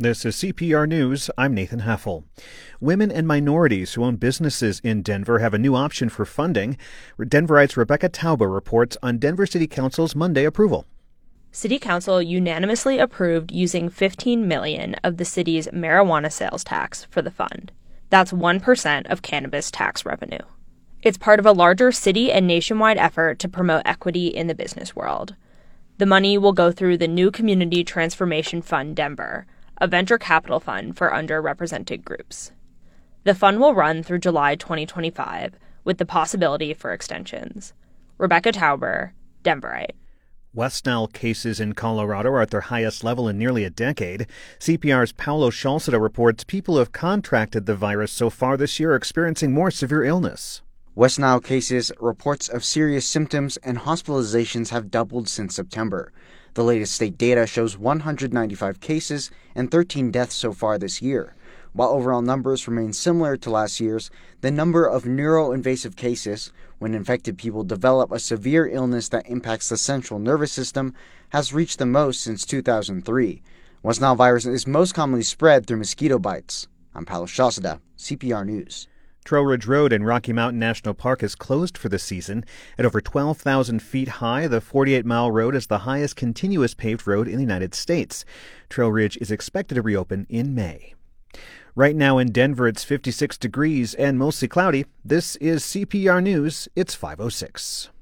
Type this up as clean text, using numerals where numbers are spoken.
This is CPR News. I'm Nathan Heffel. Women and minorities who own businesses in Denver have a new option for funding. Denverite's Rebecca Tauber reports on Denver City Council's Monday approval. City Council unanimously approved using $15 million of the city's marijuana sales tax for the fund. That's 1% of cannabis tax revenue. It's part of a larger city and nationwide effort to promote equity in the business world. The money will go through the new Community Transformation Fund Denver, a venture capital fund for underrepresented groups. The fund will run through July 2025, with the possibility for extensions. Rebecca Tauber, Denverite. West Nile cases in Colorado are at their highest level in nearly a decade. CPR's Paulo Schalceda reports people who have contracted the virus so far this year are experiencing more severe illness. West Nile cases, reports of serious symptoms, and hospitalizations have doubled since September. The latest state data shows 195 cases and 13 deaths so far this year. While overall numbers remain similar to last year's, the number of neuroinvasive cases, when infected people develop a severe illness that impacts the central nervous system, has reached the most since 2003. West Nile virus is most commonly spread through mosquito bites. I'm Paulo Schalceda, CPR News. Trail Ridge Road in Rocky Mountain National Park is closed for the season. At over 12,000 feet high, the 48-mile road is the highest continuous paved road in the United States. Trail Ridge is expected to reopen in May. Right now in Denver, it's 56 degrees and mostly cloudy. This is CPR News. It's 5:06.